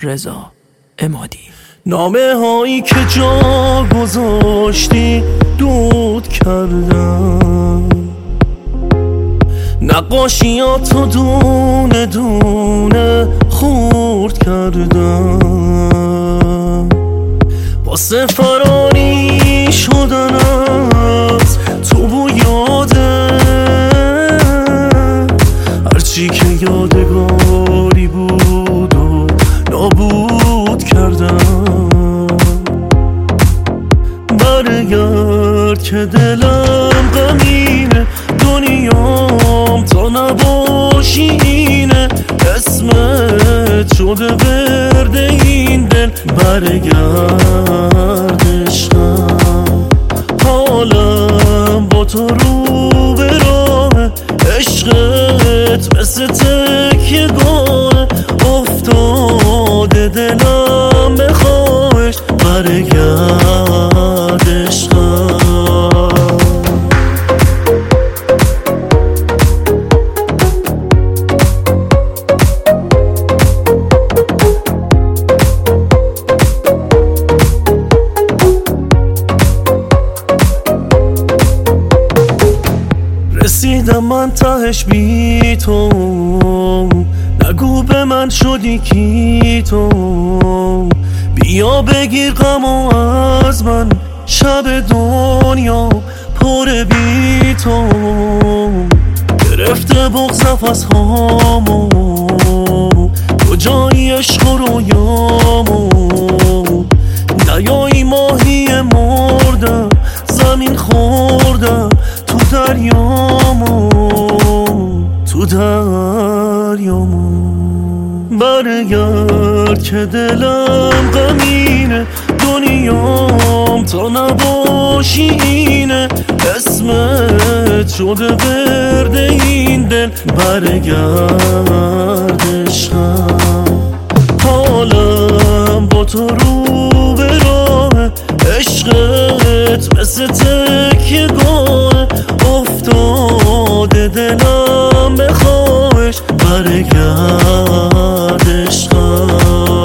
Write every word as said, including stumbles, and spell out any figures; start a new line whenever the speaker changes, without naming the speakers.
رضا عمادی.
نامه هایی که جا گذاشتی دود کردم، نقاشیاتو دونه دونه خورد کردم، واسه فراری شدن از تو بو یاده هرچی که یادگاری بود و نابود کردم. برگرد که دلم غمینه، دنیام تا نباشی اینه، اسمت شده ورد این دل. برگرد عشقم، حالم با تو رو به راه، عشقت مثل تکیه گاه افتاده دلم به خواهش. برگرد عشقم. رسیدم من تهش بی تو، نگو به من شدی کی تو، بیا بگیر غمو از من، شب دنیا پر بی تو. گرفته بغض از هامو، کجایی عشق و رویامو، نیایی ماهی مردم، زمین خوردم تو دریامو، تو دریامو. برگرد که دلم غمینه، دنیام تا نباشی اینه، اسمت شده ورد این دل. برگرد عشقم، حالم با تو رو به راه، عشقت مثل تکیه گاه افتاده دلم به خواهش. برگرد عشقم.